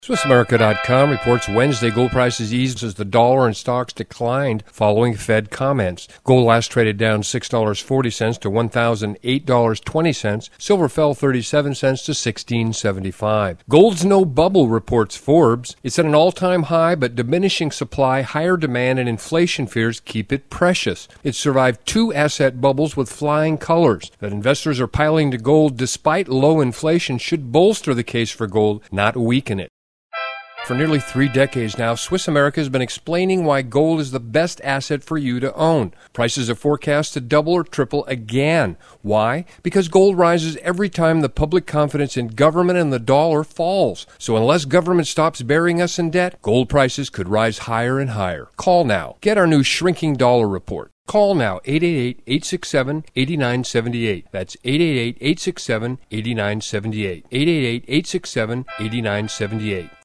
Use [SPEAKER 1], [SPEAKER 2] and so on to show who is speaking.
[SPEAKER 1] SwissAmerica.com reports Wednesday gold prices eased as the dollar and stocks declined following Fed comments. Gold last traded down $6.40 to $1,008.20. Silver fell 37 cents to $16.75. Gold's no bubble, reports Forbes. It's at an all-time high, but diminishing supply, higher demand, and inflation fears keep it precious. It survived two asset bubbles with flying colors. That investors are piling to gold despite low inflation should bolster the case for gold, not weaken it. For nearly 3 decades now, Swiss America has been explaining why gold is the best asset for you to own. Prices are forecast to double or triple again. Why? Because gold rises every time the public confidence in government and the dollar falls. So unless government stops burying us in debt, gold prices could rise higher and higher. Call now. Get our new Shrinking Dollar Report. Call now, 888-867-8978. That's 888-867-8978. 888-867-8978.